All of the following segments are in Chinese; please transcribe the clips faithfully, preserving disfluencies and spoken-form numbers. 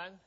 安，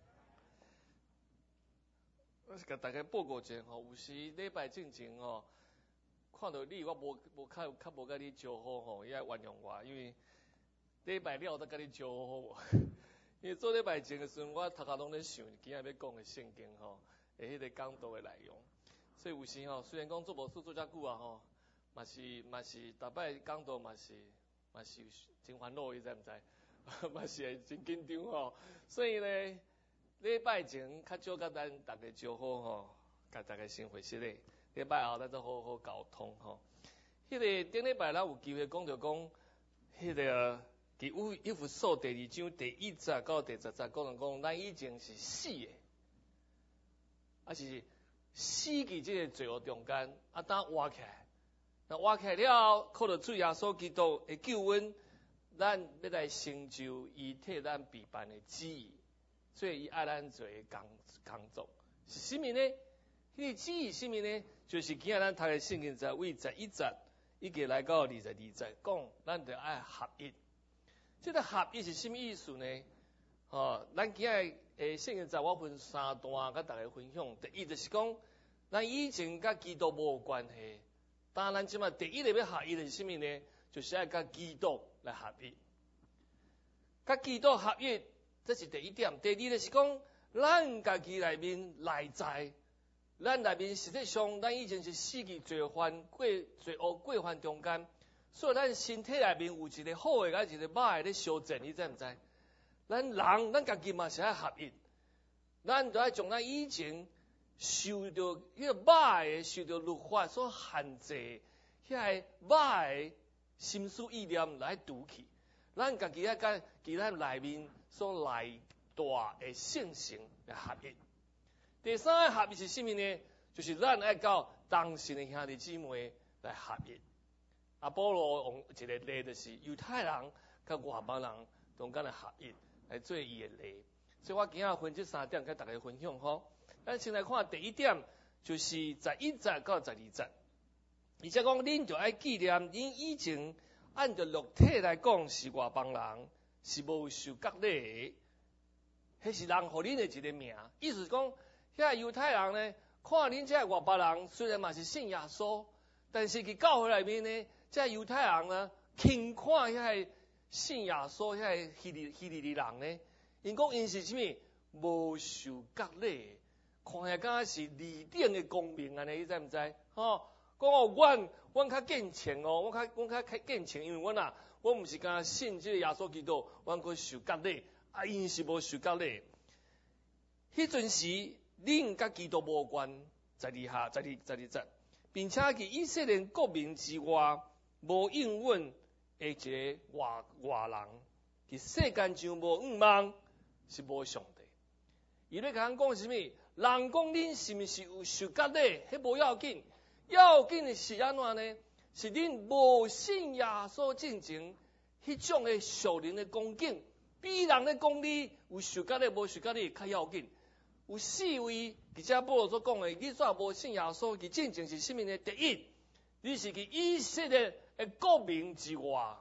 我是甲大家报告者吼，有时礼拜进前吼，看到你我无无较较无甲你招呼吼，也原谅我，因为礼拜了才甲你招呼好无？因为做礼拜前的时阵，我头壳拢咧想今仔要讲的圣经吼，诶，迄个讲道的内容，所以有时吼，虽然讲做无事做遮久啊吼，嘛是嘛是，逐摆讲道嘛是嘛是真烦恼，你知毋知？嘛是会真紧张吼，所以呢，礼拜前较少甲咱大家招呼吼，甲大家先回息咧。礼拜后咱再好好沟通吼。迄、那个顶礼拜咱有机会讲着讲，迄、那个伫以弗所第二章第一节到第十节讲着讲，咱以前是死的，啊是死伫即个罪恶中间，啊当活起来，那活起来了后，靠着主耶稣基督的救恩。咱要来成就伊替咱备办的旨意，所以伊爱咱做工工作是啥物呢？迄个旨意啥物呢？就是今仔咱读的圣经在为十一节，一直来到二十二节，讲咱着爱合一。这个合一是啥物意思呢？哦，咱今仔诶圣经在我分三段，甲大家分享。第一就是讲，咱以前甲基督无关系，当然咱即马第一个要合一的是啥物呢？就是爱甲基督来合一，甲基督合一，这是第一点。第二就是讲，咱家己内面内在，咱内面实际上，咱以前是死伫罪犯、过罪恶、过犯中间，所以咱身体内面有一个好的，甲一个歹的咧相战，你知毋知？咱人，咱家己嘛是爱合一，咱就爱从咱以前受到迄个歹的、受到律法所限制，遐个歹的。心思意念来拄去，咱家己啊甲其他内面所内大的性情来合一。第三个合一是啥物呢？就是咱爱到当时的兄弟姊妹来合一。阿保罗用一个例就是犹太人甲外邦人中间来合一，来做伊的例。所以我今仔分这三点甲大家分享吼。咱先来看第一点，就是十一节到十二节。而且讲，恁就爱纪念，恁以前按照肉体来讲是外邦人，是无受割礼的，迄是人互恁的一个名。意思是讲，遐犹太人呢，看恁这外邦人虽然嘛是信耶稣，但是伫教会内面呢，这犹太人呢，轻看遐信耶稣遐希利希利尼人呢，因讲因是啥物无受割礼，看起来敢是二等的公民安尼，你知毋知？吼？讲哦，阮阮较敬虔哦，我较阮较敬虔，因为阮啊，我毋是敢信即个耶稣基督，阮佫受割礼，啊，因是无受割礼。迄阵时，恁甲基督无关，十二下，十二十二节，并且伫以色列国民之外，无应允的一个外外人，伫世间上无五望，是无上帝。伊咧甲咱讲是啥物？人讲恁是毋是有受割礼？迄无要紧。要紧的是安怎呢？是恁无信耶稣进前，迄种的属灵的光景，比人咧讲你有受割礼无受割礼较要紧。有四位，而且保罗所讲的，你煞无信耶稣，其进前是啥物呢？第一，你是去以色列的国民之外。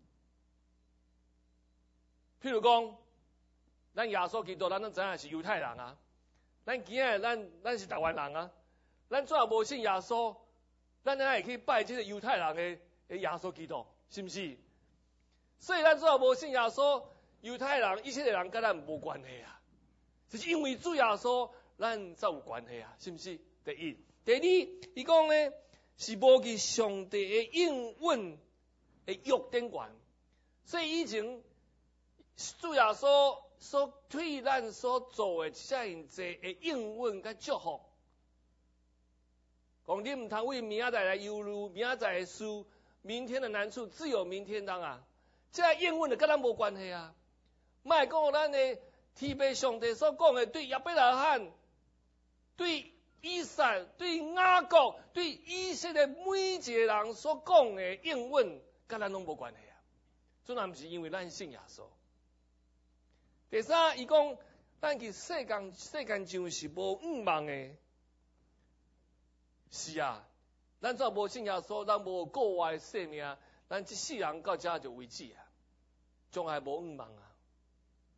譬如讲，咱耶稣基督，咱都知影是犹太人啊，咱今日咱咱是台湾人啊。咱怎无信耶稣？咱哪会去拜这个犹太人的的耶稣基督？是毋是？所以咱怎无信耶稣？犹太人、以色列人跟咱无关系啊，就是因为主耶稣，咱才有关系啊，是毋是？第一，第二，伊讲呢是无去上帝的应允的约典权，所以以前主耶稣所替咱所做的遮尔济的应允甲祝福。讲你唔通为明仔载来忧虑，明仔载的事，明天的难处只有明天当啊！这应允就跟咱无关系啊！莫讲咱的天父上帝所讲的，对亚伯拉罕、对以撒、对雅各、对以色列每一个人所讲的应允，跟咱拢无关系啊！这然毋是因为咱信耶稣。第三，伊讲咱伫世间世间上是无五望的。是啊，咱怎无信耶稣，咱无国外的生命，咱一世人到遮就为止啊，将来无五望啊。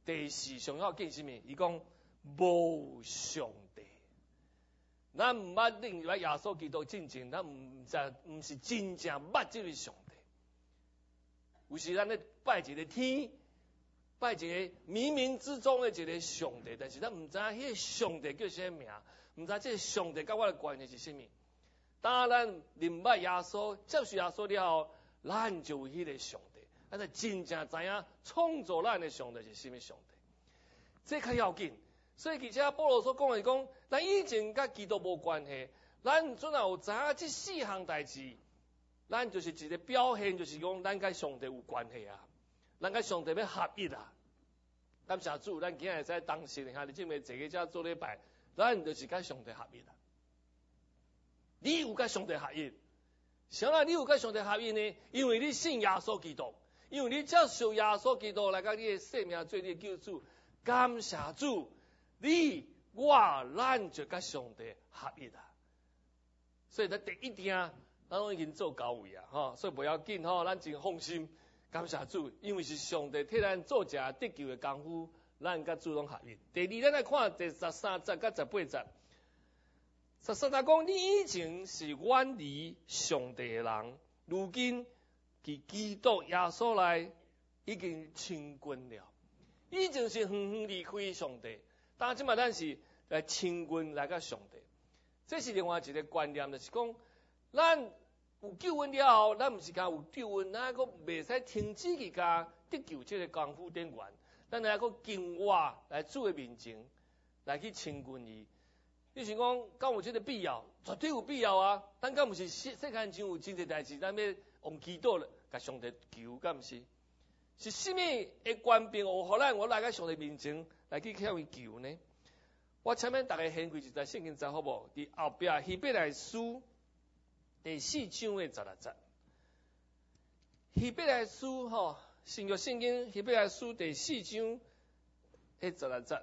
第四上要紧什么？伊讲无上帝。咱毋捌领入耶稣基督进前，咱毋知毋是真正捌这位上帝。有时咱咧拜一个天，拜一个冥冥之中的一个上帝，但是咱毋知影迄个上帝叫啥名，毋知这个上帝甲我的关系是啥物。当咱认捌耶稣、接受耶稣了后，咱就有迄个上帝，咱就真正知影创造咱的上帝是啥物上帝。这较要紧。所以，其实保罗所讲的是讲，咱以前甲基督无关系，咱准有知影这四项代志，咱就是一个表现，就是讲咱甲上帝有关系啊，咱甲上帝要合一啊。感谢主，咱今日会使当时兄弟姊妹坐个遮做礼拜，咱就是甲上帝合一啊。你有甲上帝合一，啥啦？你有甲上帝合一呢？因为你信耶稣基督，因为你接受耶稣基督来甲你的生命做你的救主。感谢主。你我咱就甲上帝合一啊，所以咱第一点，咱拢已经做到位啊，吼，所以不要紧吼，咱真放心，感谢主，因为是上帝替咱做者得救的功夫，咱甲主拢合一。第二，咱来看第十三节甲十八节，十三节讲，你以前是远离上帝的人，如今伫基督耶稣内已经亲近了，以前是远远离开上帝。但即摆咱是来亲近来甲上帝，这是另外一个观念，就是讲，咱有救恩了后，咱毋是讲有救恩，咱还阁袂使停止去甲得救这个功夫点完，咱还阁经活来主的面前来去亲近伊。你想讲，敢有这个必要？绝对有必要啊！咱敢毋是世世界上有真侪代志，咱要用基督甲上帝求，敢毋是？是甚物会官兵有互咱我来甲上帝面前？来去向伊求呢？我请问大家掀开一在圣经查好无？伫后壁希伯来书第四章的十六节。希伯来书吼，新约圣经希伯来书第四章的十六节。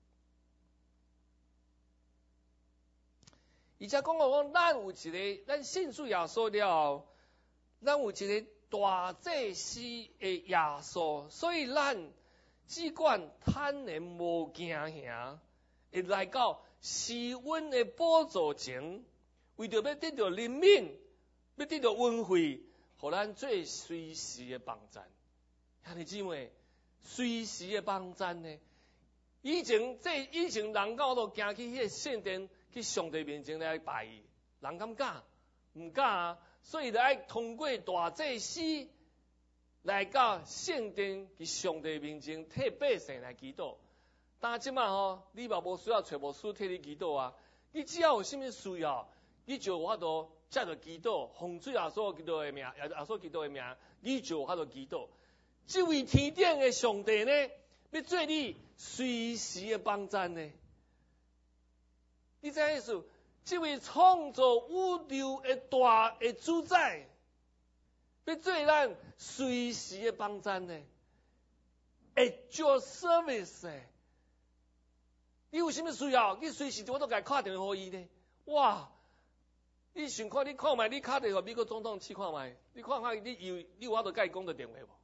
而且讲到讲，咱有一个，咱信主耶稣了后，咱有一个大祭司的耶稣，所以咱。只管坦然无惊吓，会来到施恩的宝座前，为着要得到怜悯，要得到恩惠，互咱做随时的帮助。兄弟姊妹，随时的帮助呢？以前这以前人到都行去迄个圣殿，去上帝面前来拜伊，人敢敢？毋敢啊！所以来通过大祭司。来到圣殿伫上帝面前替百姓来祈祷，但即摆吼，你嘛无需要找牧师替你祈祷啊！你只要有啥物需要，你就有法度接着祈祷，奉主耶稣基督的名，耶稣基督的名，你就有法度祈祷。这位天顶的上帝呢，要做你随时的帮助呢？你知影意思？这位创造宇宙的大的主宰。要做咱随时的帮助呢 ，at your service 呢？你有啥物需要？你随时我都甲打电话给伊呢。哇！你想看？你看卖，你打电话美国总统去看卖，你看看你有你有法度甲伊讲着电话无？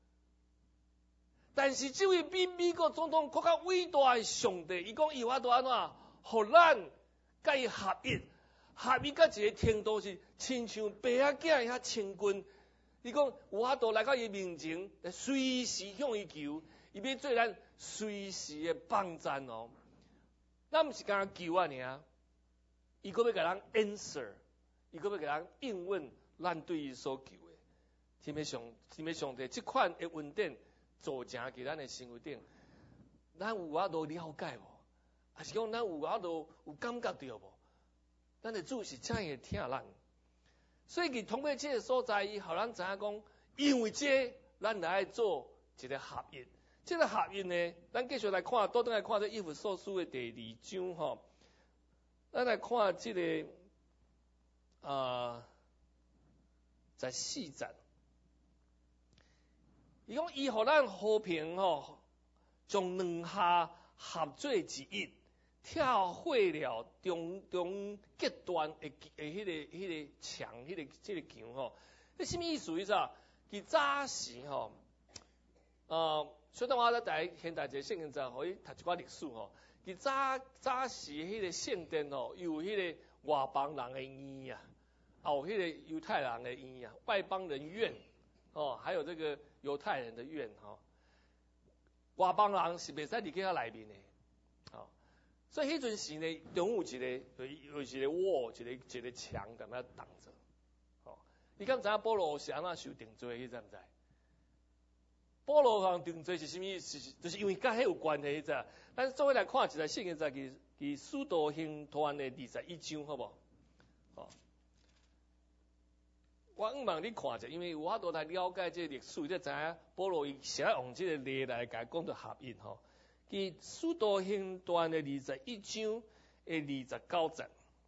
但是这位比美国总统更较伟大的上帝，伊讲伊有法度安怎？互咱甲伊合一，合一到一个程度是亲像爸仔囝遐亲近。伊讲有法度来到伊面前，来随时向伊求，伊要做咱随时的帮助哦。咱毋是干求啊尔，伊阁要甲咱 answer， 伊阁要甲咱应允咱对伊所求的。天要上，天要上帝，即款的恩典造成伫咱的生活顶，咱有法度了解无？还是讲咱有法度有感觉到无？咱的主是怎样听咱？所以，佢通过这个所在，伊互咱知影讲，因为这，咱来做一个合一。这个合一呢，咱继续来看，倒转来看这以弗所书的第二章吼。咱来看这个啊，十四节，伊讲伊互咱和平吼，将两下合做一一。跳毁了中中极端的诶，迄个迄个墙，迄个即个墙吼，迄什么意思意思啊？伫早时吼，呃， 所以当我咧在现代一个圣经上，可以读一寡历史吼。伊早早时迄个圣殿吼，有迄个外邦人的院啊，也有迄个犹太人的院啊，外邦人院哦，还有这个犹太人的院吼。外邦人是袂使入去遐内面的，哦，所以迄阵时呢，中有一个有有一个瓦，一个一个墙踮遐挡着，哦，你敢知影保罗是安怎受定罪？你知唔知？保罗向定罪是啥物？是就是因为甲迄有关系，知？咱做伙来看一下圣经，在其其使徒行传的二十一章，好无？哦，我毋望你看者，因为有法度来了解这历史，你知影保罗伊写用这个例来甲讲到合印吼。其使徒行传的二十一章的二十九节，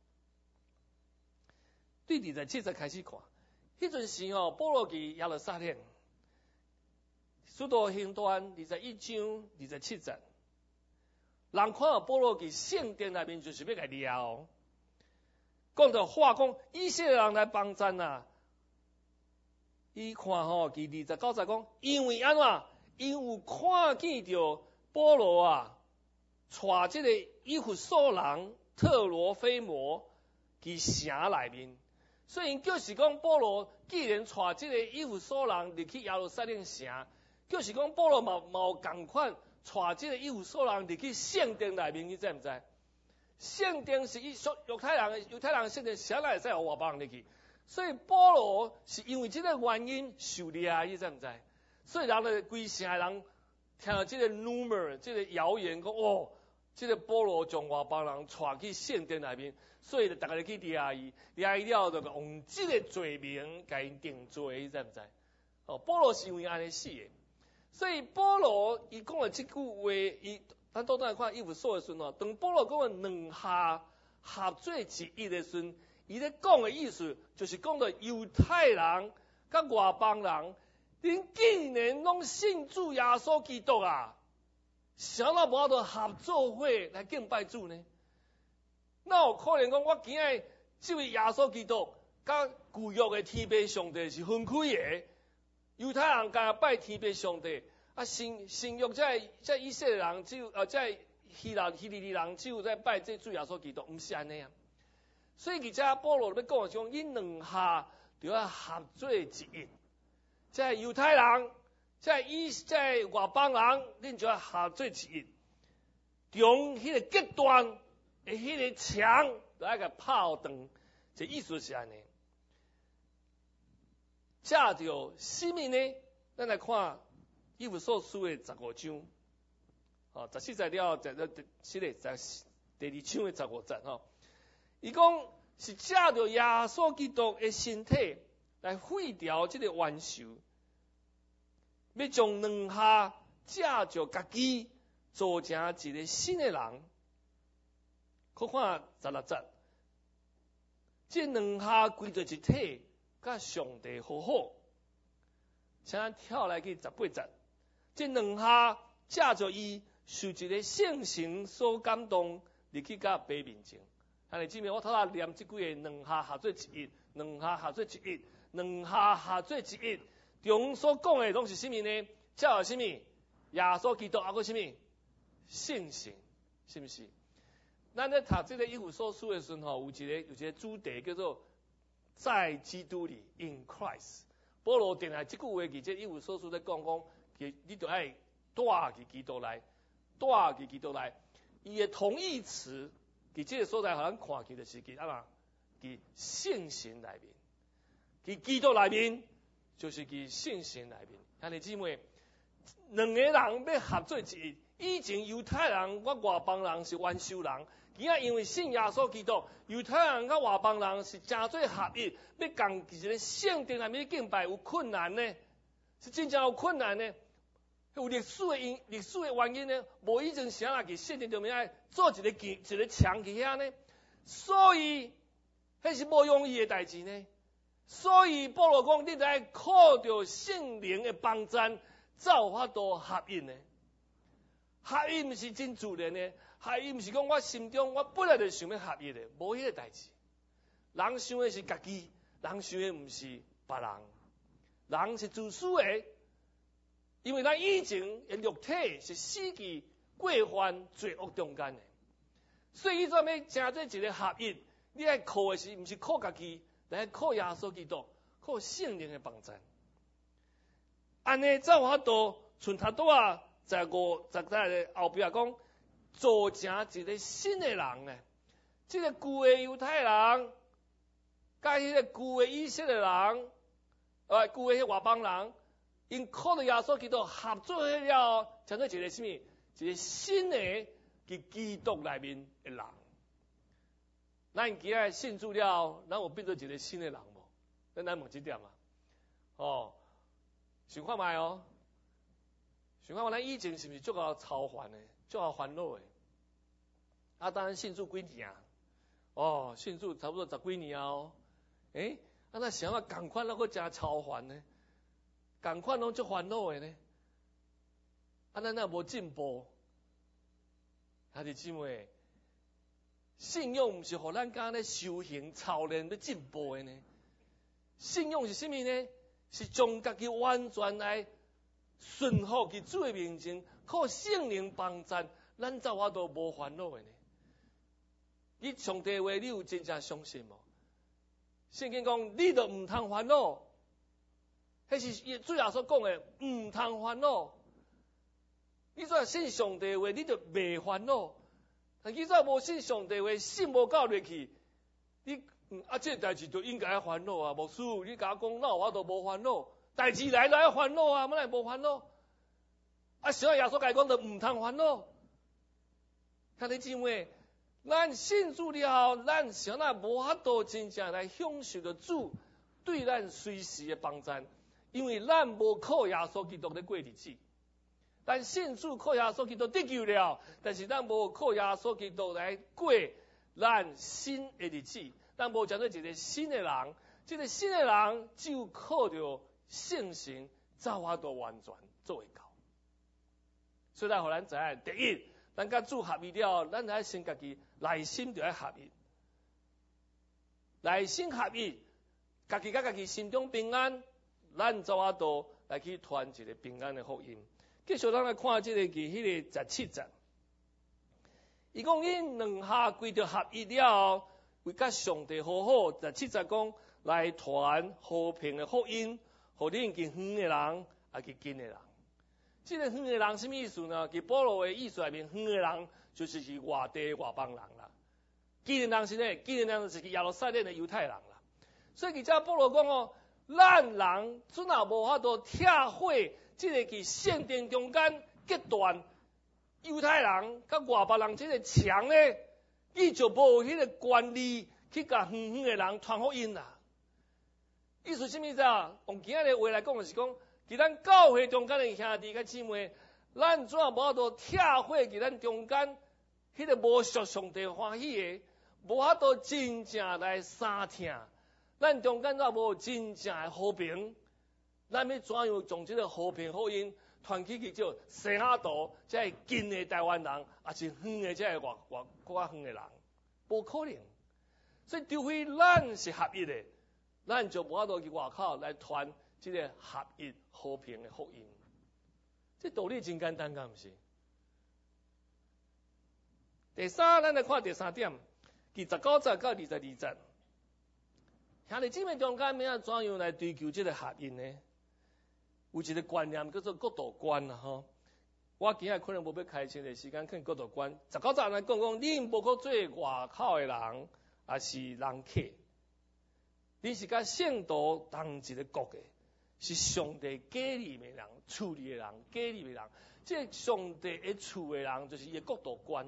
对二十七节开始看。迄阵时吼，保罗伫耶路撒冷。使徒行传二十一章二十七节，人看到保罗伫圣殿内面，就是要来撩，讲到话讲以色列人来帮战啊。伊看吼，伫二十九节讲，因为安怎？因为看见着保罗啊，带即个以弗所人特罗菲摩伫城内面，所以因就是讲保罗既然带即个以弗所人入去耶路撒冷城。就是讲，保罗嘛嘛有共款，带即个以弗所人入去圣殿内面，你知毋知？圣殿是以犹太人犹太人圣殿，谁来会使互外邦人入去？所以保罗是因为即个原因受掠，你知毋知？所以人咧规城的人听到即个 rumor， 即个谣言讲哦，即个保罗将外邦人带去圣殿内面，所以就逐个去掠伊，掠伊了就用即个罪名甲因定罪，你知毋知？哦，保罗是因为安尼死的。所以保罗伊讲的即句话，伊咱倒转来看以弗所的时候，当保罗讲的两下合做一一的时候，伊咧讲的意思就是讲到犹太人甲外邦人，恁竟然拢信主耶稣基督啊，谁若无法度合作伙来敬拜主呢？那有可能讲我今日这位耶稣基督甲旧约的天父上帝是分开的？犹太人家拜天父上帝，啊新新约在在以色列人只有呃在希腊希利尼人只有在拜这主耶稣基督，毋是安尼啊。所以而且保罗要讲的种，因两下就要合做一一，在犹太人，在以在外邦人，恁就要合做一一，从迄个极端的迄个墙，就爱甲炮断，这意思是安尼。借着什么呢？咱来看以弗所书的十五章，哦，十四节了，在在是咧，在第二章的十五节吼。伊讲是借着耶稣基督的身体来废掉这个冤仇，要将两下借着家己做成一个新的人。可看十六节，这两下归做一体。甲上帝好好，请咱跳来去十八节，这两下借着伊受一个圣神所感动，入去甲爸面前。安尼姊妹，我头下念即几个两下合做一一，两下合做一一，两下合做一一，中所讲的拢是啥物呢？借着啥物？耶稣基督啊，个啥物？圣神，是毋是？咱咧读即个以弗所书的时候，有一个有一个主题叫做。在基督里 ，in Christ， 保罗定来即句话，其实以弗所书在讲讲，其你就爱带去基督来，带去基督来。伊的同义词，伫即个所在，互咱看起就是伫啊嘛，伫圣神内面，伫基督内面，就是伫圣神内面。兄弟姊妹，两个人要合作一，以前犹太人、我外邦人是元首人。今仔因为信耶稣基督，犹太人甲外邦人是真做合一，要共一个圣殿内面敬拜有困难呢？是真正有困难呢？有历史的因历史的原因呢？无以前谁来去圣殿里面爱做一个一个墙去遐呢？所以，迄是无容易的代志呢。所以保罗讲，你得靠着圣灵的帮助，才有法度合一呢。合一毋是真自然的。合一毋是讲我心中我本来就想要合一的，无迄个代志。人想的是家己，人想的毋是别人。人是自私的， 因为咱以前的肉体是死伫过犯罪恶中间的，所以伊专要成做一个合一。你爱靠的是，毋是靠家己，来靠耶稣基督，靠圣灵的帮助。安尼才有法度，像他拄啊，十五、十在后壁讲，做成一个新的人呢。这个旧的犹太人，甲迄个旧的以色列人，呃，旧的迄外邦人，因靠着耶稣基督合作了，成做一个什么？一个新的伫基督内面的人。咱今仔信主了，咱有变做一个新的人无？咱咱问这点啊。哦，想看卖哦，想看卖，咱以前是毋是足够操烦的，足够烦恼的？啊，当然信主几年啊？哦，信主差不多十几年啊哦。诶，啊那想啊，共款那个真操烦呢，共款拢足烦恼的呢。啊，咱那无进步，兄弟姊妹。信用毋是互咱讲咧修行操练要进步的呢，信用是甚物呢？是将家己完全来顺服伫主的面前，靠圣灵帮助，咱才有法度无烦恼的呢。你上帝话，你有真正相信无？圣经讲，你著毋通烦恼，迄是主耶稣讲的，毋通烦恼。你怎信上帝话，你著袂烦恼。但你再无信上帝话，信无到入去，你嗯啊，这代志就应该烦恼啊！牧师，你甲我讲，那我都无烦恼，代志来就爱烦恼啊，乜来无烦恼？啊，小耶稣甲讲，就毋通烦恼。兄弟姊妹，咱信主了后，咱想那无法度真正来享受着主对咱随时的帮助，因为咱无靠耶稣基督咧过日子。但信主靠耶稣基督得救了，但是咱无靠耶稣基督来过咱新的日子，咱无讲做一个新的人。这个新的人只有靠着圣神，才有法度完全做会到。所以咱互咱知影，第一，咱甲主合一了，咱爱先家己内心就要合一，内心合一，家己甲家己心中平安，咱才有法度来去传一个平安的福音。继续，咱来看这个记，迄个十七节。伊讲因两下归着合一了后，为甲上帝和好。十七节讲来传和平的福音，互恁去远的人，也去近的人。这个远的人什么意思呢？伫保罗的意思内面，远的人就是是外地外邦人啦。近的人是呢，近的人就是耶路撒冷的犹太人啦。所以而家保罗讲哦，咱人准也无法度拆伙。这个伫圣殿中间隔断犹太人甲外邦人这个墙咧，伊就无迄个权利去甲远远的人传福音啦。意思什么意思啊？用今仔日话来讲，就是讲，伫咱教会中间的兄弟甲姊妹，咱怎无法度拆伙伫咱中间，迄个无属上帝欢喜的，无法度真正来相听，咱中间怎无真正的和平？咱要怎样将这个和平福音传去去叫西雅图，这是近的台湾人，也是远的这外外国远的人，无可能。所以除非咱是合一的，咱就无法度去外口来传这个合一和平的福音。这道理真简单，敢毋是？第三，咱来看第三点，第十九节到二十二节，兄弟姊妹中间要怎样来追求这个合一呢？有一个观念叫做国度观啦，吼！我今日可能无要开清的时间，看国度观。十九节来讲讲，你无可做外口的人，也是人客。你是甲圣徒同一个国的，是上帝家里的人、厝里的人、家里的人。这上帝的厝的人，就是伊的国度观。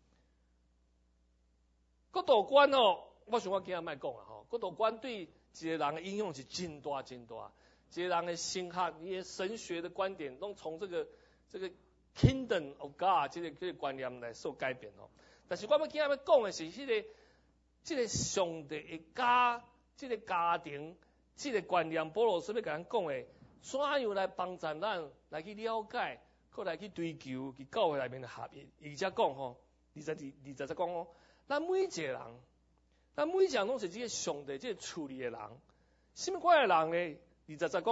国度观哦，我想我今日莫讲啦，吼！国度观对一个人的影响是真大真大。这人的心学，你的神学的观点，都从这个这个 Kingdom of God 这个这个观念来受改变哦。但是我们今日要讲的是，迄、这个这个上帝的家，这个家庭，这个观念，保罗是要甲咱讲的，怎样来帮助咱来去了解，搁来去追求，去教会内面的合一。而且讲吼，二十二二十节讲哦，咱每一个人，咱每一个人拢是这个上帝这个处理的人，什么款的人呢？二十节讲，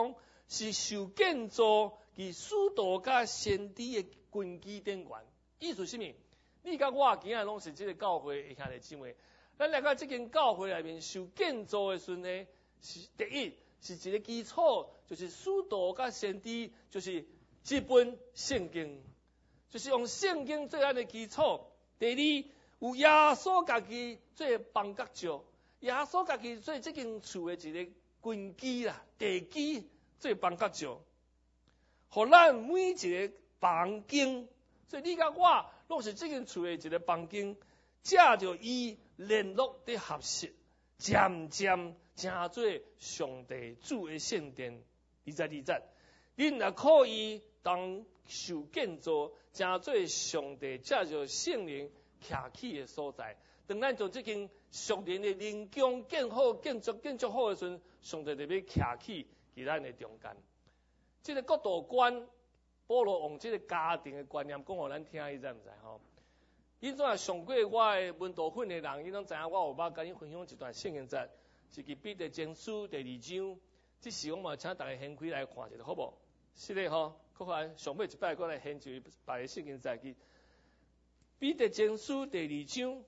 是受建造伫使徒甲先知的根基顶悬。意思是啥物？你甲我今仔拢是即个教会的兄弟姊妹，咱来到即间教会内面受建造的时阵呢，是第一是一个基础，就是使徒甲先知，就是这本圣经，就是用圣经做咱的基础。第二，有耶稣家己做房角石，耶稣家己做即间厝的一个根基啦、地基做房角石，互咱每一个房间，所以你甲我拢是即间厝的一个房间，借着伊联络的合适，渐渐成做上帝主的圣殿。二十二节，恁若可以当受建造，成做上帝借着圣灵徛起的所在。当咱将即间属灵的灵宫建好、建筑、建筑好的时阵，上帝就要徛起伫咱的中间。即、这个国度观，保罗用即个家庭的观念讲互咱听，伊知毋知吼？伊怎啊上过我的文道训的人，伊拢知影我有捌甲伊分享一段圣经节，是伫彼得前书第二章。即时我嘛请大家掀开来看一下，好无？是咧吼，搁来上尾一摆，搁来掀一别个圣经节去。彼得前书第二章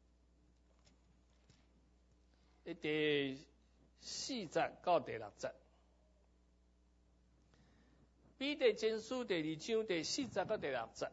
的第四节到第六节。彼得前书第二章第四节到第六节。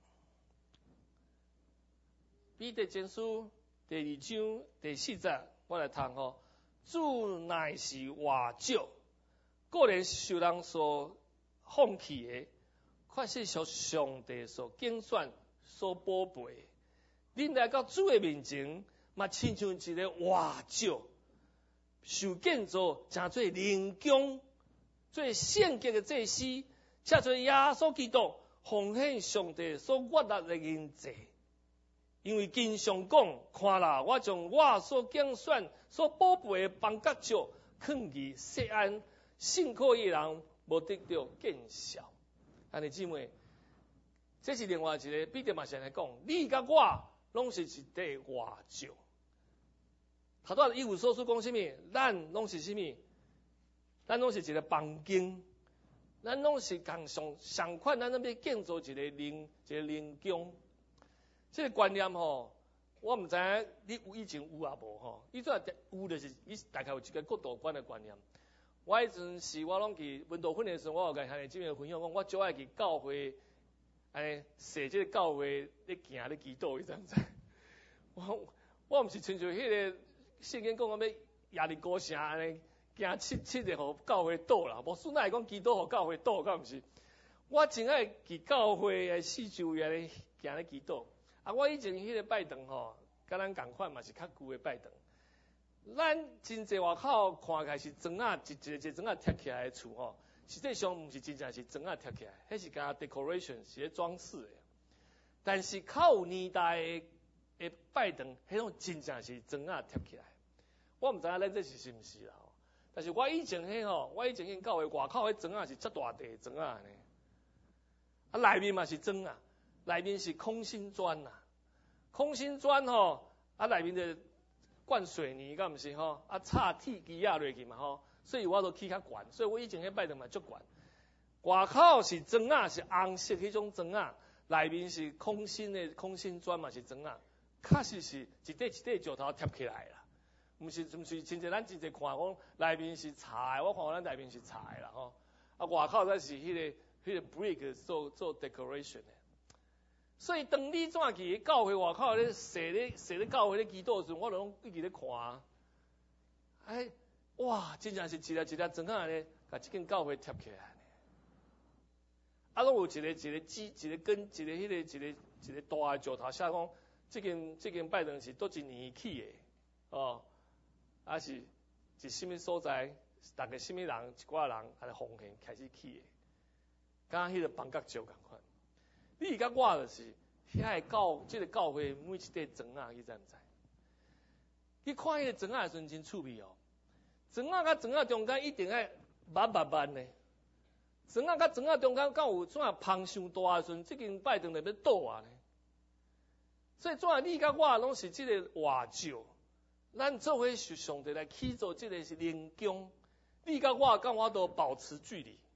彼得前书第二章第四节，我来读吼。主乃是活石，个人受人所放弃的，却是属上帝所拣选、所宝贝。恁来到主的面前，嘛亲像一个活石，受建造，成做灵宫，做圣洁的祭司，且做耶稣基督奉献上帝所悦纳的人祭。因为经上讲，看啦，我将我所拣选、所宝贝的房角石放伫锡安，信靠伊人无得到见效。安尼姊妹，这是另外一个彼得嘛是来讲，你甲我拢是一块活石。头拄一有所说讲什么？咱拢是什么？咱拢是一个房间，咱拢是共上相款，咱那边建造一个灵一个灵宫。这个观念吼，我毋知影你有以前有啊无吼？伊阵有就是伊大概有一个国度观的观念。我迄阵是我拢去文道训练时，我有甲兄弟姊妹分享讲，我最爱去教会，安尼踅即个教会咧行咧祈祷，你知毋知？我我毋是亲像迄个圣经讲讲要亚历高城安尼行七七个互教会倒啦，无顺来讲祈祷互教会倒，敢毋是？我真爱去教会诶四周围安尼行咧祈祷。啊！我以前迄个拜堂吼，甲咱共款嘛是较旧的拜堂。咱真济外口看起来是砖仔一一个一个砖仔贴起来的厝吼，实际上毋是真正是砖仔贴起来，迄是甲 decoration 是咧装饰的。但是较有年代的的拜堂，迄种真正是砖仔贴起来。我毋知影咱这是是毋是啦。但是我以前迄吼，我以前迄教会外口迄砖仔是遮大地砖仔安尼，啊内面嘛是砖啊。内面是空心砖呐、啊，空心砖吼，啊内面就灌水泥，敢毋是吼？啊插铁机啊落去嘛吼，所以我都起较悬，所以我以前迄拜堂嘛足悬。外口是砖仔，是红色迄种砖仔，内面是空心的空心砖嘛是砖仔，确实是一块一块石头贴起来啦，毋是毋是真正咱真正看讲内面是柴，我看咱内面是柴啦吼，啊外口才是迄、那个迄、那个 brick 做做 decoration 的。所以当你怎去教会外口咧踅咧踅咧教会咧祈祷时，我拢一直咧看啊，哎，哇，真正是一粒一粒砖仔咧，甲即间教会贴起来呢。啊，拢有一个一个基一个根一个迄、那个一个一个大的石头写讲，即间即间拜堂是倒一年起的，哦，啊是是甚物所在，大概甚物人一寡人安尼奉献开始起的，敢迄个房角石共款。你甲我就是遐个教，即、这个教会每一块砖仔，你知毋知？你看迄个砖仔的时阵真趣味哦。砖仔甲砖仔中间一定爱弯弯弯的，砖仔甲砖仔中间敢有怎啊芳伤大的时阵，即间拜堂就要倒啊呢。所以怎啊你甲我拢是即个活石，咱做伙是上帝来起造即个是灵宫。你甲我敢我都保持距离，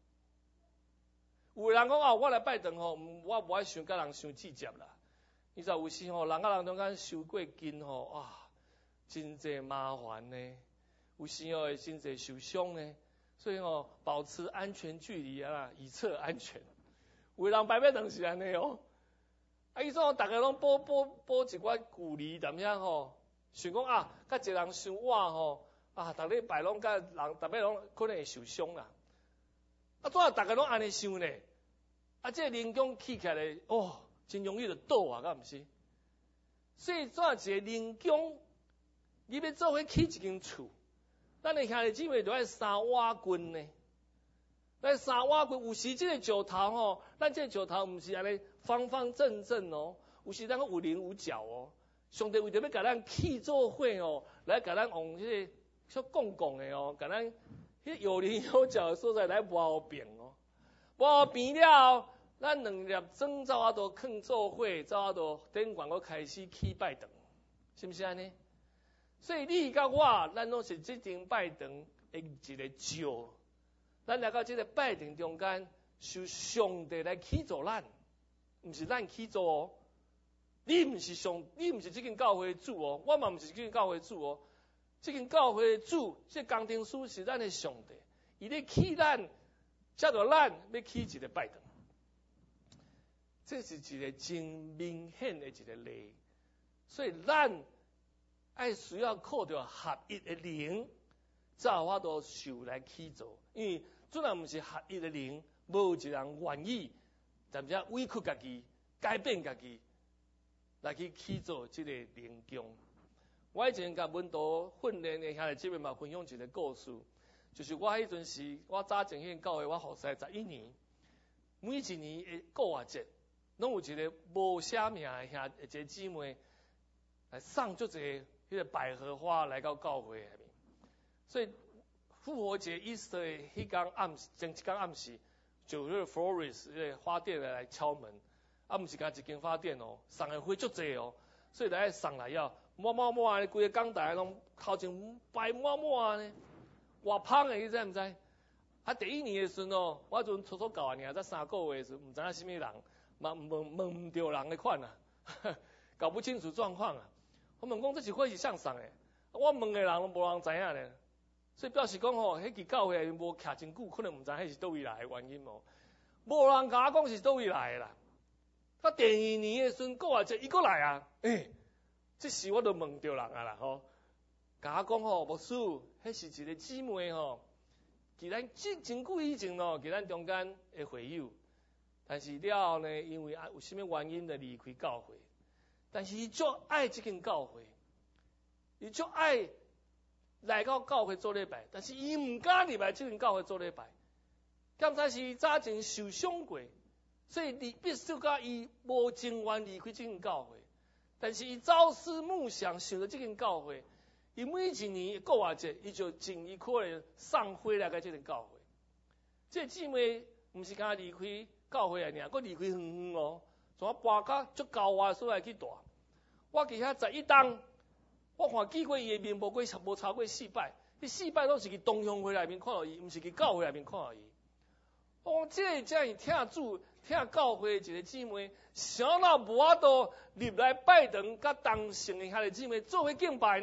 有人讲啊，我来拜堂吼，我无爱想甲人伤计较啦。你知有时吼，人甲人中间受过近吼，啊，真济麻烦呢。有时候会真济受伤呢。所以吼，保持安全距离啊，以策安全。有人拜拜堂是安尼哦。啊，伊说大家拢保保保一寡距离，踮遐吼，想讲啊，甲一个人伤晚吼，啊，逐礼拜拢甲人，逐摆拢可能会受伤啦。啊，怎啊大家拢安尼想呢？啊，这个灵宫起起来，哦，真容易就倒啊，敢毋是？所以怎一个灵宫，你要做伙起一间厝，咱的兄弟姊妹就爱三瓦棍呢。咱三瓦棍有时这个石头吼，咱这个石头毋是安尼方方正正哦，有时咱个有棱有角哦。上帝为着要甲咱起做伙哦，来甲咱用迄个说讲讲的哦，甲咱迄有棱有角的所在来磨平哦，磨平了后，咱两粒砖走啊都囥做伙，走啊都顶悬我开始起拜堂，是毋是安尼？所以你甲我，咱拢是即间拜堂的一个石。咱来到这个拜堂中间，受上帝来起造咱，毋是咱起造哦。你毋是上，你毋是这间教会的主哦，我嘛毋是这间教会的主哦。这间教会的主，这工程师是咱的上帝，伊咧起咱，叫做咱要起一个拜堂。这是一个真明显的一个例，所以咱爱需要靠着合一的灵，才有法度受来起造，因为虽然毋是合一的灵，无一人愿意，但是委屈家己、改变家己，来去起造这个灵宫。我以前甲文道训练的兄弟姊妹嘛，分享一个故事，就是我迄阵时，我早前迄教会我服侍十一年，每一年的过节，拢有一个无写名的兄一个姊妹来送足侪迄个百合花来到教会内面，所以。复活节 Easter 迄天暗时，前一天暗时，就迄个 florist 迄个花店来敲门，啊，毋是干一间花店哦，送的花足济哦，所以来送来了，满满满的，规个讲台拢头前摆满满呢，偌芳的，你知毋知？啊，第一年的时阵哦，我阵初初教啊，尔才三个月的时阵，毋知影啥物人，嘛问问唔着人的款啊，搞不清楚状况啊。我问讲这是花是谁送的？我问的人拢无人知影呢。所以表示讲吼，迄支教会内无徛真久，可能毋知迄是倒位来的原因哦。无人甲我讲是倒位来的啦。到第二年的时阵，过啊节伊过来啊，诶、欸，这时我都问着人啊啦吼。甲我讲吼，牧师，迄是一个姊妹吼，既然真真久以前咯，伫咱中间的会友，但是了后呢，因为啊有啥物原因就离开教会，但是伊足爱这间教会，伊足爱。来到教会做礼拜，但是伊唔敢入来这间教会做礼拜，刚才是早前受伤过，所以你必须甲伊无情愿离开这间教会。但是伊朝思暮想，想着这间教会，伊每一年过完节，伊就尽伊可能送花来到这间教会。这姊妹唔是敢离开教会啊，尔，佮离开远远哦，从搬到足郊外所在去住。我伫遐十一档。我看见过伊的面，无过无超过四摆，迄四摆拢是去东向会内面看到伊，毋是去教会内面看到伊。我讲这这样听主、听教会的一个姊妹，想到无法度入来拜堂，甲同性的兄弟姊妹做伙敬拜呢？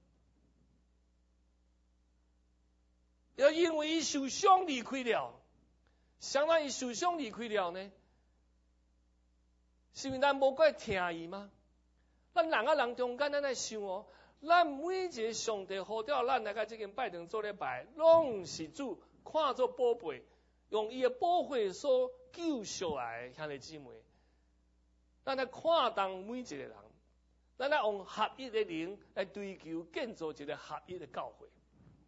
要因为伊受伤离开了，想到伊受伤离开了呢？是因为咱无过听伊吗？咱人啊人中间，咱来想哦，咱每一个上帝呼召咱来到这间拜堂做礼拜，拢是主看作宝贝，用伊的宝血所救赎来的兄弟姊妹。咱来看重每一个人，咱来用合一的灵来追求建造一个合一的教会，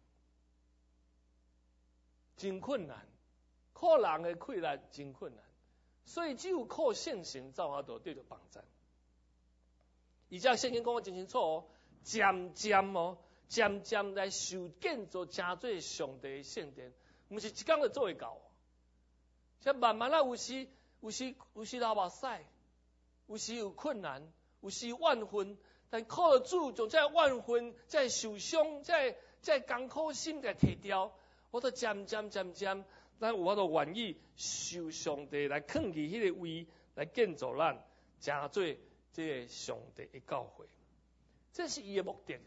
真困难，靠人的困难真困难，所以只有靠信心才有法度得到帮助。而且圣经讲得真清楚哦，渐渐哦，渐渐来受建造真做上帝的圣殿，毋是一天就做会到。且慢慢啊，有时有时有时流目屎，有时有困难，有时怨愤，但靠着主将这怨愤、这受伤、这这艰苦心给摕掉，我都渐渐渐渐咱有法度愿意受上帝来放弃迄个位来建造咱，成做这个上帝的教会，这是伊的目的。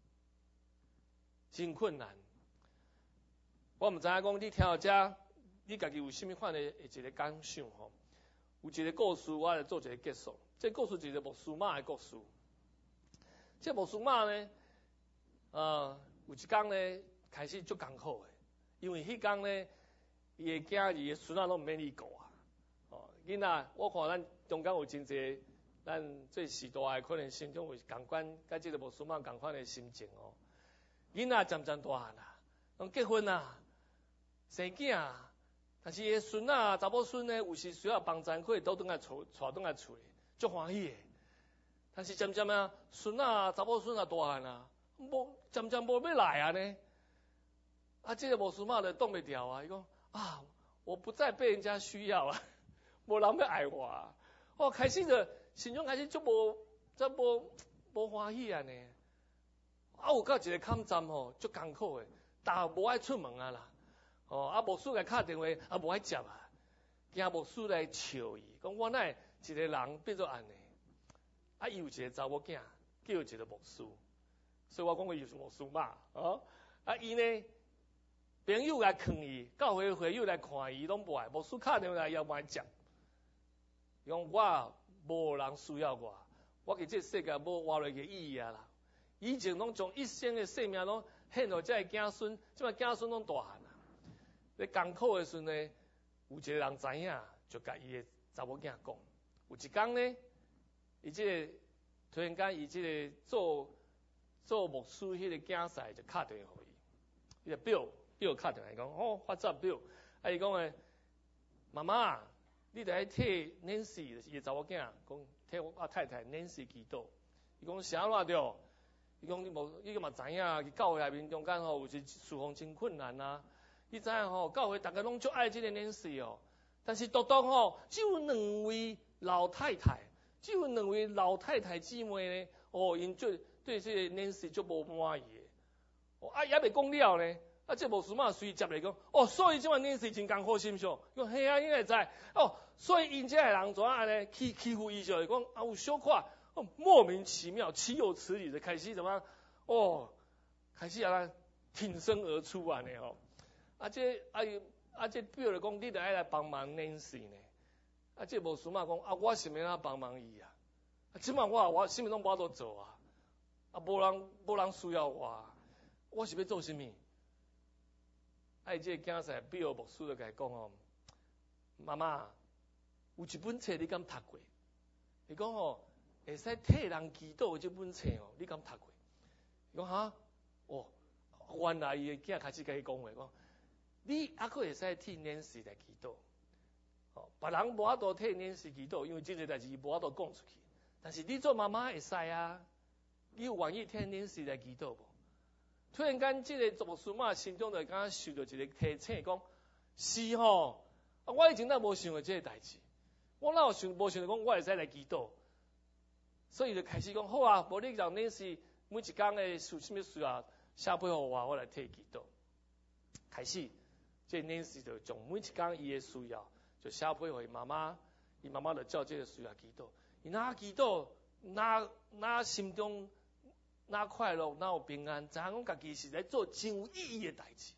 真困难，我毋知影讲你听到这，你家己有啥物款的一个感想吼？有一个故事，我来做一个结束。这故事是一个牧师妈的故事。这牧师妈呢，呃，有一天呢，开始足艰苦的，因为迄天呢，伊的囝儿的孙仔拢毋免伊顾啊。哦，囡仔，我看咱中间有真侪，咱做时代的可能心中有共款，甲即个牧师妈共款的心情哦。囡仔渐渐大汉啦，拢结婚啦，生囝啊，但是伊的孙仔、查某孙呢，有时需要帮衬，可以倒转来厝，带转来厝，足欢喜的。但是渐渐啊，孙仔、查某孙啊大汉啦，无渐渐无要来啊呢。啊，这个牧师妈就挡袂牢啊，伊讲啊，我不再被人家需要啊，无人要爱我啊。我开始就心中开始足无，足无无欢喜啊呢。啊，有到一个坎站吼，足艰苦诶，逐无爱出门啊啦。哦，啊，牧师来敲电话，啊无爱接啊，惊牧师来笑伊，讲我哪会一个人变做安尼？啊，伊有一个查某囝，叫一个牧师，所以我讲伊就是牧师嘛。哦，啊，伊呢，朋友来劝伊，教会会友来看伊，拢无爱。牧师敲电话来也无爱接，伊讲我无人需要我，我伫这世界无活落去意义啊啦。以前拢将一生的性命拢献互这个子孙，即摆子孙拢大汉啊。咧艰苦的时呢，有一个人知影，就甲伊的查某囝讲。有一天呢，伊即个突然间，伊即个做做牧师迄个囝婿就敲电话互伊，伊就表表敲电话讲，哦，发怎表？啊，伊讲诶，妈妈，你得替 Nancy 就是伊查某囝讲，替我太太 Nancy 祈祷。伊讲啥话着？伊讲你无，你嘛知影，伫教会内面中间吼，有时事奉真困难啊。你知影吼，教会逐个拢足爱即个 Nancy 哦，但是独独吼，只有两位老太太，只有两位老太太姊妹呢，哦，因就对即个 Nancy 足无满意的。哦，啊也未讲了呢，啊这牧师嘛随接来讲，哦，所以即摆 Nancy 真艰苦心上，讲嘿啊，你会知，哦，所以因这个人怎安尼欺欺负伊就讲啊有小可。哦，莫名其妙、岂有此理的开始怎么？哦，开始啊，挺身而出啊，呢吼！啊这啊啊这表就讲，你得爱来帮忙 Nancy 呢。啊这牧师嘛讲，啊我是要哪帮忙伊啊？啊即摆我我啥物拢无法度做啊！啊无人无人需要我，啊，我是要做啥物？啊这囝婿表牧师就甲伊讲哦，妈妈，有一本册你敢读过？伊讲哦。会使替人祈祷的这本册哦，你敢读过？伊讲哈，哦，原来伊的囝开始甲伊讲话，讲你还佫会使替 Nancy 来祈祷。哦，别人无法度替 Nancy 祈祷，因为这个代志无法度讲出去。但是你做妈妈会使啊，你有愿意替 Nancy 来祈祷无？突然间，这个牧师妈心中就敢受到一个提醒，讲是吼，啊，我以前哪无想过这个代志，我哪有想无想到讲我会使来祈祷。所以就开始讲好啊，无你让 Nancy 每一天的事啥物事啊，写配互我，我来替祈祷。开始，这 Nancy 就将每一天伊的需要，就写配互伊妈妈，伊妈妈就照这个需要祈祷。伊哪祈祷，哪哪心中哪快乐，哪有平安，知影讲家己是在做真有意义的代志。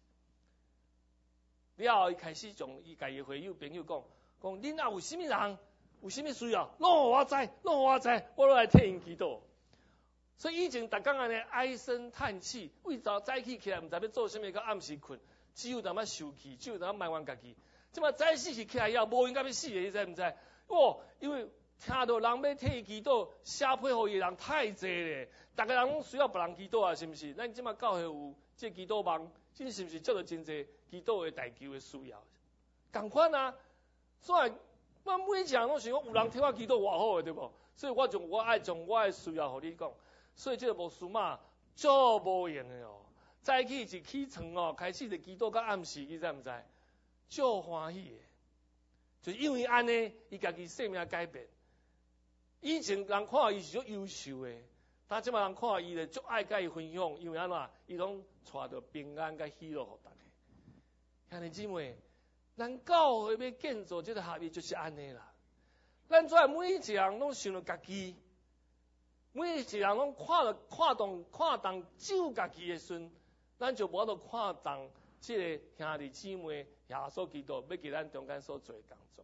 了后，伊开始从伊家己会友朋友讲，讲恁也有啥物人？有啥物需要，拢互我知，拢互我知，我都来替因祈祷。所以以前逐工安尼唉声叹气，为早早起起来，毋知要做啥物，到暗时困，只有淡仔受气，只有淡仔埋怨家己。即摆早死是起来以后，无应该要死的，你知毋知？哦，因为听到人要替伊祈祷，写配互伊的人太济咧，逐个人拢需要别人祈祷啊，是毋是？咱即摆教会有这祈祷网，这是毋是做到真济祈祷的代求的需要？共款啊，所以。我每一项拢想讲，有人替我祈祷偌好诶，对无？所以我从我爱从我诶需要互你讲。所以这个牧师嘛，足无用诶哦。早起一起床哦，开始就祈祷到暗时，你知毋知？足欢喜诶，就因为安尼，伊家己生命改变。以前人看伊是足优秀诶，但即摆人看伊咧足爱甲伊分享，因为安怎？伊拢带着平安甲喜乐互大家。兄弟姊妹。 咱教会要建造这个合一就是安尼啦。咱做每一个人拢想着家己，每一个人拢看了看动看重只有家己的时，咱就无法度看重这个兄弟姊妹耶稣基督要给咱中间所做的工作。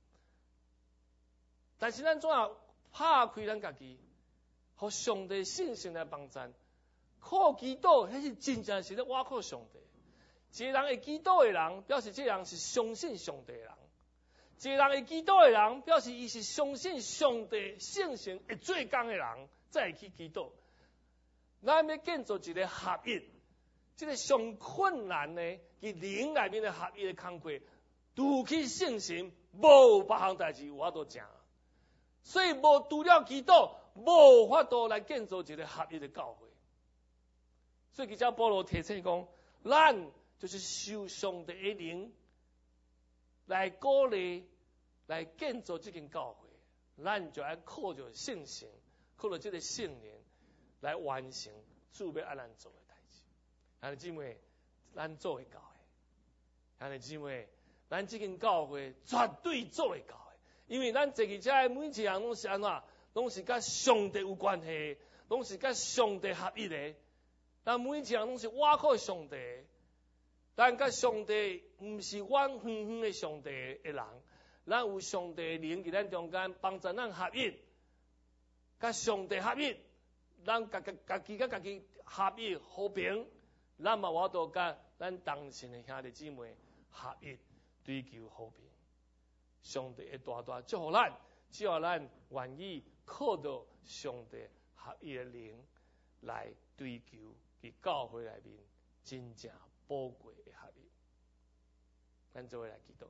但是咱怎样拍开咱家己，互上帝信心来帮助？靠基督，迄是真正是咧倚靠上帝。一个人会基督的人，表示这人是相信上帝的人；一个人会基督的人，表示伊是相信上帝圣神会做工的人，才会去基督。咱要建造一个合一，这个上困难的，伫灵内面的合一的工课，除去圣神，无别项代志有法度成。所以无除了基督，无法度来建造一个合一的教会。所以记者保罗提醒讲，咱就是受上帝的灵来鼓励、来建造这间教会，咱就要靠着圣神，靠着这个圣灵来完成主要按咱做的代志。兄弟姊妹，咱做会到的。兄弟姊妹，咱这间教会绝对做会到的，因为咱坐伫遮的每一个人拢是安怎，拢是甲上帝有关系，拢是甲上帝合一的。咱每一个人拢是倚靠上帝。咱甲上帝毋是阮远远的上帝的人，咱有上帝灵伫咱中间帮助咱合一，甲上帝合一，咱家家家己甲家己合一和平，咱嘛有法度甲咱同信的兄弟姊妹合一，追求和平。上帝会大大祝福咱，只要咱愿意靠着上帝合一的灵来追求伫教会内面真正宝贵的合一。咱做伙来祈祷。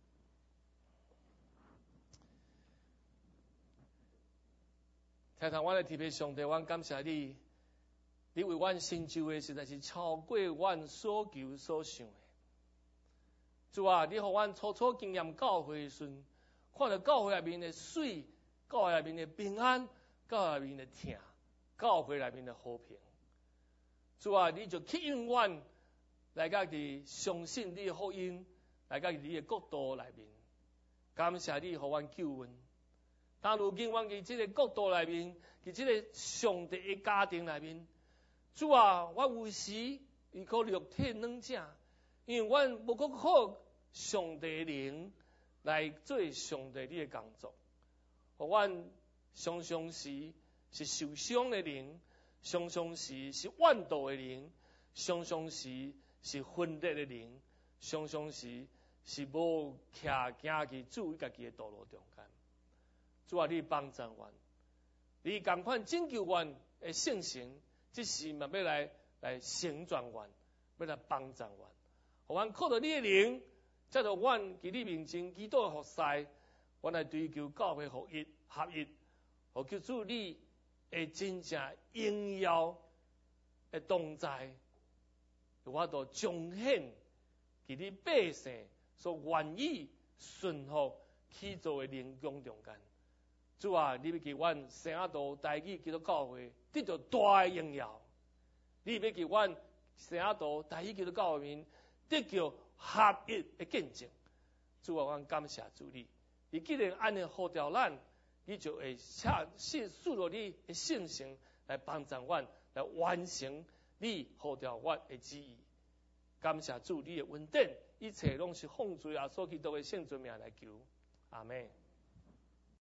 天堂，我来特别上帝，阮感谢你，你为阮成就的实在是超过阮所求所想的。主啊，你互阮初初经验教会的时阵，看到教会内面的水，教会内面的平安，教会内面的疼，教会内面的和平。主啊，你就吸引阮来甲伫相信你的福音，来甲你的国度内面。感谢你互阮救恩。但如今阮伫即个国度内面，伫即个上帝的家庭内面，主啊，我有时伊靠肉体软者，因为阮无搁靠上帝灵来做上帝你的工作，互阮常常时是受伤的灵，常常时是怨妒的灵，常常时是分裂的灵，常常时是无徛行去主家己的道路中间。主啊，你帮助阮，你共款拯救阮的圣神，即时嘛要来来成全阮，要来帮助阮，互阮靠着你的灵，再着阮伫你面前基督的服侍，阮来追求教会合一合一，互求主你会真正荣耀的同在，有法度彰显伫你百姓所愿意顺服去做的灵光中间。主啊，你要给阮圣阿道台语基督教会得到大的荣耀，你要给阮圣阿道台语基督教会面得到合一的见证。主啊，阮感谢主你，你既然安尼呼召咱，你就会下信赐落你的圣神来帮助阮，来完成你呼召阮的旨意。感谢主你的恩典，一切拢是奉主耶稣基督的圣尊名来求，阿门。